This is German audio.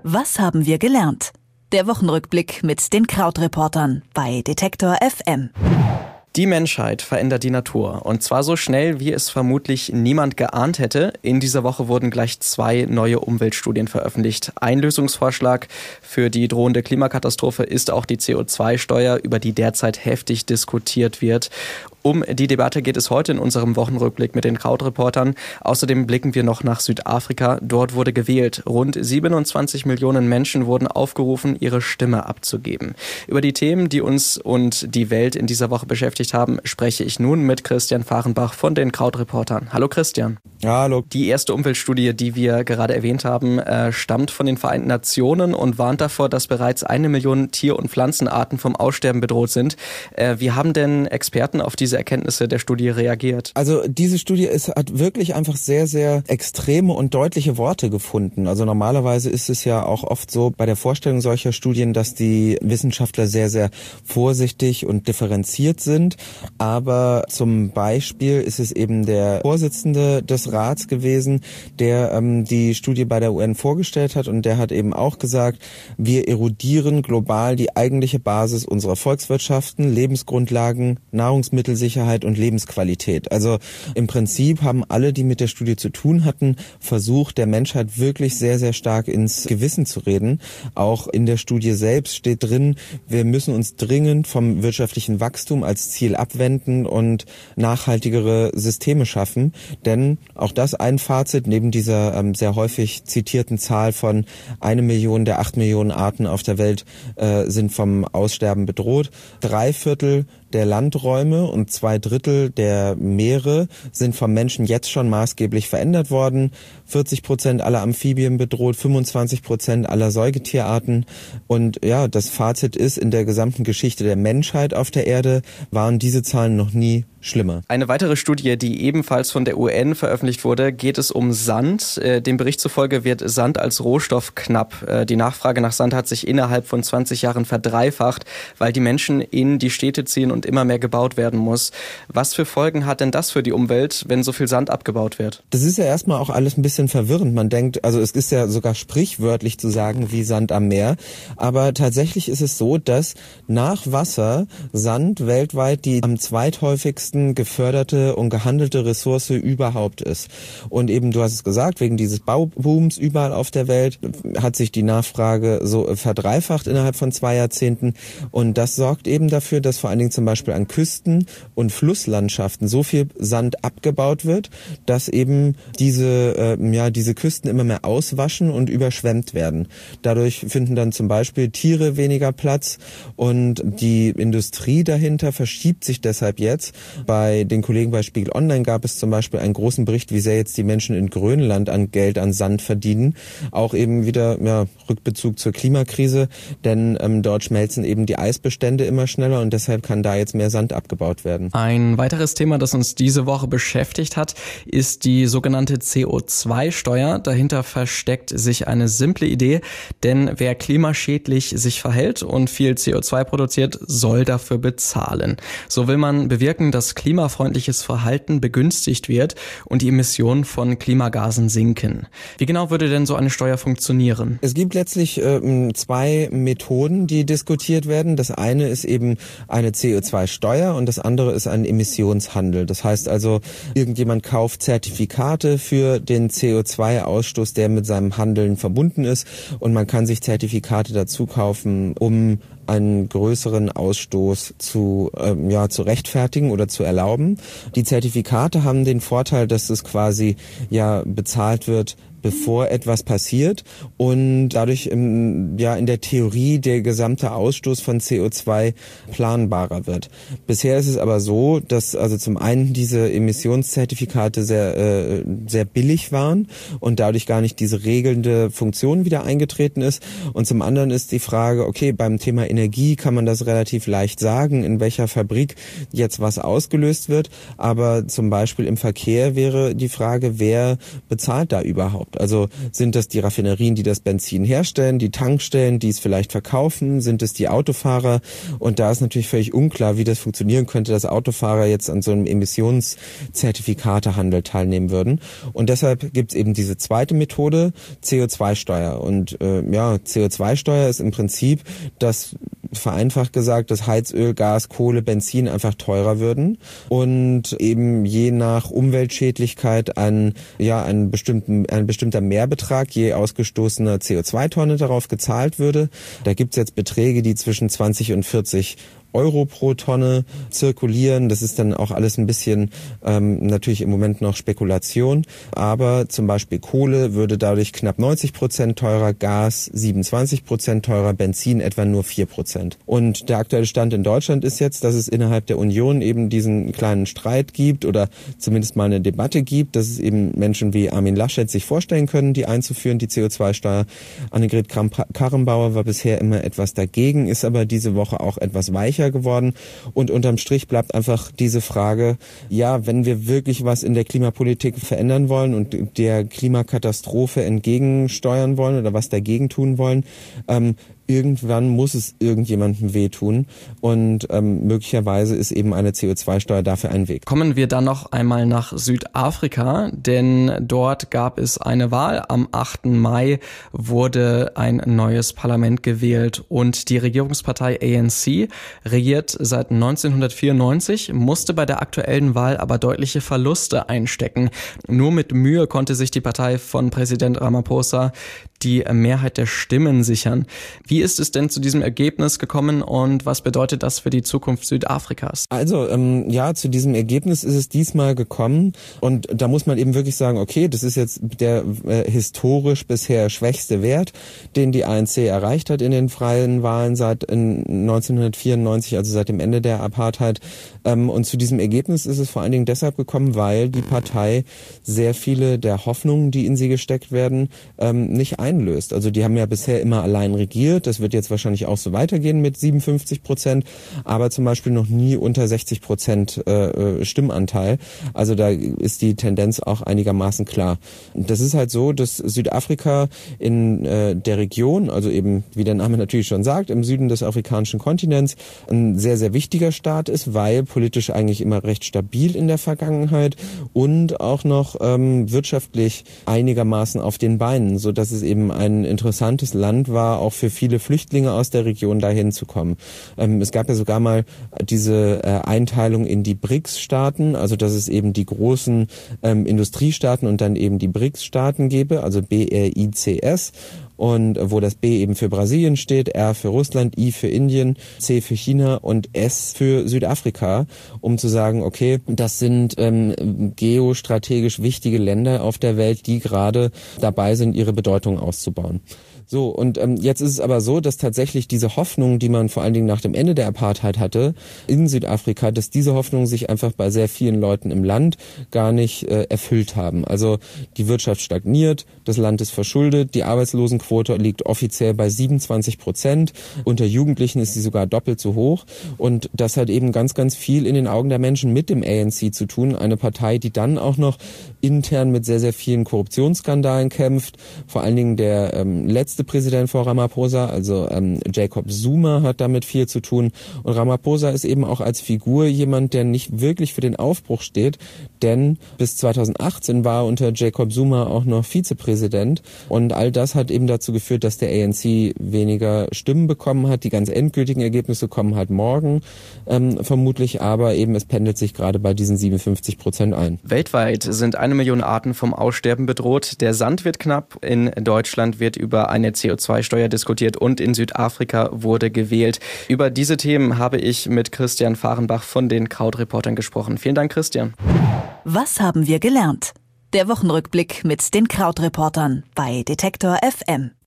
Was haben wir gelernt? Der Wochenrückblick mit den Krautreportern bei Detektor FM. Die Menschheit verändert die Natur. Und zwar so schnell, wie es vermutlich niemand geahnt hätte. In dieser Woche wurden gleich 2 neue Umweltstudien veröffentlicht. Ein Lösungsvorschlag für die drohende Klimakatastrophe ist auch die CO2-Steuer, über die derzeit heftig diskutiert wird. Um die Debatte geht es heute in unserem Wochenrückblick mit den Krautreportern. Außerdem blicken wir noch nach Südafrika. Dort wurde gewählt. Rund 27 Millionen Menschen wurden aufgerufen, ihre Stimme abzugeben. Über die Themen, die uns und die Welt in dieser Woche beschäftigt haben, spreche ich nun mit Christian Fahrenbach von den Krautreportern. Hallo Christian. Ja, hallo. Die erste Umweltstudie, die wir gerade erwähnt haben, stammt von den Vereinten Nationen und warnt davor, dass bereits 1 Million Tier- und Pflanzenarten vom Aussterben bedroht sind. Wie haben denn Experten auf diese Erkenntnisse der Studie reagiert? Also diese Studie hat wirklich einfach sehr, sehr extreme und deutliche Worte gefunden. Also normalerweise ist es ja auch oft so bei der Vorstellung solcher Studien, dass die Wissenschaftler sehr, sehr vorsichtig und differenziert sind. Aber zum Beispiel ist es eben der Vorsitzende des Rats gewesen, der die Studie bei der UN vorgestellt hat, und der hat eben auch gesagt, wir erodieren global die eigentliche Basis unserer Volkswirtschaften, Lebensgrundlagen, Nahrungsmittelsicherheit und Lebensqualität. Also im Prinzip haben alle, die mit der Studie zu tun hatten, versucht, der Menschheit wirklich sehr, sehr stark ins Gewissen zu reden. Auch in der Studie selbst steht drin, wir müssen uns dringend vom wirtschaftlichen Wachstum als Ziel abwenden und nachhaltigere Systeme schaffen. Denn auch das ein Fazit, neben dieser sehr häufig zitierten Zahl von 1 Million der 8 Millionen Arten auf der Welt sind vom Aussterben bedroht. 3/4 der Landräume und 2/3 der Meere sind vom Menschen jetzt schon maßgeblich verändert worden. 40% aller Amphibien bedroht, 25% aller Säugetierarten. Und ja, das Fazit ist, in der gesamten Geschichte der Menschheit auf der Erde waren diese Zahlen noch nie schlimmer. Eine weitere Studie, die ebenfalls von der UN veröffentlicht wurde, geht es um Sand. Dem Bericht zufolge wird Sand als Rohstoff knapp. Die Nachfrage nach Sand hat sich innerhalb von 20 Jahren verdreifacht, weil die Menschen in die Städte ziehen und immer mehr gebaut werden muss. Was für Folgen hat denn das für die Umwelt, wenn so viel Sand abgebaut wird? Das ist ja erstmal auch alles ein bisschen verwirrend. Man denkt, also es ist ja sogar sprichwörtlich zu sagen, wie Sand am Meer. Aber tatsächlich ist es so, dass nach Wasser Sand weltweit die am zweithäufigsten geförderte und gehandelte Ressource überhaupt ist. Und eben, du hast es gesagt, wegen dieses Baubooms überall auf der Welt hat sich die Nachfrage so verdreifacht innerhalb von 2 Jahrzehnten. Und das sorgt eben dafür, dass vor allen Dingen zum Beispiel an Küsten und Flusslandschaften so viel Sand abgebaut wird, dass eben diese Küsten immer mehr auswaschen und überschwemmt werden. Dadurch finden dann zum Beispiel Tiere weniger Platz, und die Industrie dahinter verschiebt sich deshalb jetzt. Bei den Kollegen bei Spiegel Online gab es zum Beispiel einen großen Bericht, wie sehr jetzt die Menschen in Grönland an Geld an Sand verdienen. Auch eben wieder Rückbezug zur Klimakrise, denn dort schmelzen eben die Eisbestände immer schneller, und deshalb kann da jetzt mehr Sand abgebaut werden. Ein weiteres Thema, das uns diese Woche beschäftigt hat, ist die sogenannte CO2-Steuer. Dahinter versteckt sich eine simple Idee, denn wer klimaschädlich sich verhält und viel CO2 produziert, soll dafür bezahlen. So will man bewirken, dass klimafreundliches Verhalten begünstigt wird und die Emissionen von Klimagasen sinken. Wie genau würde denn so eine Steuer funktionieren? Es gibt letztlich 2 Methoden, die diskutiert werden. Das eine ist eben eine CO2-Steuer und das andere ist ein Emissionshandel. Das heißt also, irgendjemand kauft Zertifikate für den CO2-Ausstoß, der mit seinem Handeln verbunden ist, und man kann sich Zertifikate dazu kaufen, um einen größeren Ausstoß zu rechtfertigen oder zu erlauben. Die Zertifikate haben den Vorteil, dass es quasi bezahlt wird, bevor etwas passiert, und dadurch in der Theorie der gesamte Ausstoß von CO2 planbarer wird. Bisher ist es aber so, dass also zum einen diese Emissionszertifikate sehr billig waren und dadurch gar nicht diese regelnde Funktion wieder eingetreten ist, und zum anderen ist die Frage, okay, beim Thema Energie kann man das relativ leicht sagen, in welcher Fabrik jetzt was ausgelöst wird, aber zum Beispiel im Verkehr wäre die Frage, wer bezahlt da überhaupt? Also sind das die Raffinerien, die das Benzin herstellen, die Tankstellen, die es vielleicht verkaufen, sind es die Autofahrer? Und da ist natürlich völlig unklar, wie das funktionieren könnte, dass Autofahrer jetzt an so einem Emissionszertifikatehandel teilnehmen würden. Und deshalb gibt es eben diese zweite Methode, CO2-Steuer. Und CO2-Steuer ist im Prinzip, dass vereinfacht gesagt, dass Heizöl, Gas, Kohle, Benzin einfach teurer würden und eben je nach Umweltschädlichkeit ein bestimmter Mehrbetrag je ausgestoßener CO2-Tonne darauf gezahlt würde. Da gibt's jetzt Beträge, die zwischen 20 und 40 Euro pro Tonne zirkulieren. Das ist dann auch alles ein bisschen natürlich im Moment noch Spekulation. Aber zum Beispiel Kohle würde dadurch knapp 90% teurer, Gas 27% teurer, Benzin etwa nur 4%. Und der aktuelle Stand in Deutschland ist jetzt, dass es innerhalb der Union eben diesen kleinen Streit gibt oder zumindest mal eine Debatte gibt, dass es eben Menschen wie Armin Laschet sich vorstellen können, die einzuführen, die CO2-Steuer. Annegret Kramp-Karrenbauer war bisher immer etwas dagegen, ist aber diese Woche auch etwas weicher geworden. Und unterm Strich bleibt einfach diese Frage, ja, wenn wir wirklich was in der Klimapolitik verändern wollen und der Klimakatastrophe entgegensteuern wollen oder was dagegen tun wollen, irgendwann muss es irgendjemandem wehtun und möglicherweise ist eben eine CO2-Steuer dafür ein Weg. Kommen wir dann noch einmal nach Südafrika, denn dort gab es eine Wahl. Am 8. Mai wurde ein neues Parlament gewählt und die Regierungspartei ANC regiert seit 1994, musste bei der aktuellen Wahl aber deutliche Verluste einstecken. Nur mit Mühe konnte sich die Partei von Präsident Ramaphosa die Mehrheit der Stimmen sichern. Wie ist es denn zu diesem Ergebnis gekommen und was bedeutet das für die Zukunft Südafrikas? Also zu diesem Ergebnis ist es diesmal gekommen und da muss man eben wirklich sagen, okay, das ist jetzt der historisch bisher schwächste Wert, den die ANC erreicht hat in den freien Wahlen seit 1994, also seit dem Ende der Apartheid. Und zu diesem Ergebnis ist es vor allen Dingen deshalb gekommen, weil die Partei sehr viele der Hoffnungen, die in sie gesteckt werden, nicht einlöst. Also die haben ja bisher immer allein regiert. Das wird jetzt wahrscheinlich auch so weitergehen mit 57%, aber zum Beispiel noch nie unter 60% Stimmanteil. Also da ist die Tendenz auch einigermaßen klar. Das ist halt so, dass Südafrika in der Region, also eben, wie der Name natürlich schon sagt, im Süden des afrikanischen Kontinents ein sehr, sehr wichtiger Staat ist, weil politisch eigentlich immer recht stabil in der Vergangenheit und auch noch wirtschaftlich einigermaßen auf den Beinen, so dass es eben ein interessantes Land war, auch für viele Flüchtlinge aus der Region dahin zu kommen. Es gab ja sogar mal diese Einteilung in die BRICS-Staaten, also dass es eben die großen Industriestaaten und dann eben die BRICS-Staaten gäbe, also BRICS. Und wo das B eben für Brasilien steht, R für Russland, I für Indien, C für China und S für Südafrika, um zu sagen, okay, das sind geostrategisch wichtige Länder auf der Welt, die gerade dabei sind, ihre Bedeutung auszubauen. So, und jetzt ist es aber so, dass tatsächlich diese Hoffnung, die man vor allen Dingen nach dem Ende der Apartheid hatte in Südafrika, dass diese Hoffnungen sich einfach bei sehr vielen Leuten im Land gar nicht erfüllt haben. Also die Wirtschaft stagniert, das Land ist verschuldet, die Arbeitslosenquote liegt offiziell bei 27%. Unter Jugendlichen ist sie sogar doppelt so hoch. Und das hat eben ganz, ganz viel in den Augen der Menschen mit dem ANC zu tun. Eine Partei, die dann auch noch intern mit sehr, sehr vielen Korruptionsskandalen kämpft. Vor allen Dingen der letzte Präsident vor Ramaphosa, also Jacob Zuma, hat damit viel zu tun. Und Ramaphosa ist eben auch als Figur jemand, der nicht wirklich für den Aufbruch steht, denn bis 2018 war unter Jacob Zuma auch noch Vizepräsident. Und all das hat eben dazu geführt, dass der ANC weniger Stimmen bekommen hat. Die ganz endgültigen Ergebnisse kommen halt morgen vermutlich, aber eben es pendelt sich gerade bei diesen 57% ein. Weltweit sind 1 Million Arten vom Aussterben bedroht. Der Sand wird knapp. In Deutschland wird über eine CO2-Steuer diskutiert und in Südafrika wurde gewählt. Über diese Themen habe ich mit Christian Fahrenbach von den Krautreportern gesprochen. Vielen Dank, Christian. Was haben wir gelernt? Der Wochenrückblick mit den Krautreportern bei Detektor FM.